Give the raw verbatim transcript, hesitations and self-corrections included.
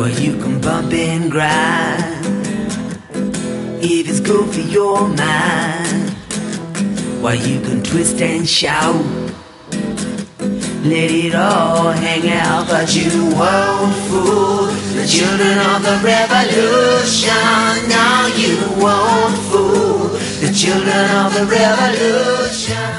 Well, you can bump and grind if it's good for your mind. While you can twist and shout, let it all hang out. But you won't fool the children of the revolution. No, you won't fool the children of the revolution.